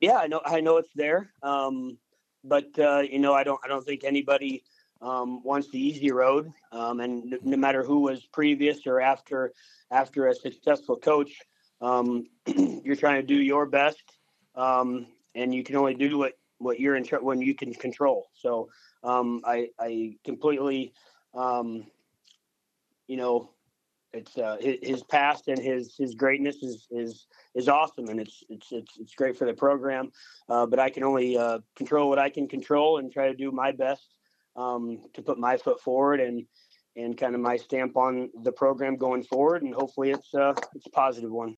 Yeah, I know it's there. But I don't think anybody wants the easy road. And no matter who was previous or after a successful coach, you're trying to do your best, and you can only do what you're when you can control. So I completely, um, you know, it's his past and his greatness is awesome, and it's great for the program. But I can only control what I can control and try to do my best to put my foot forward and kind of my stamp on the program going forward, and hopefully it's a positive one.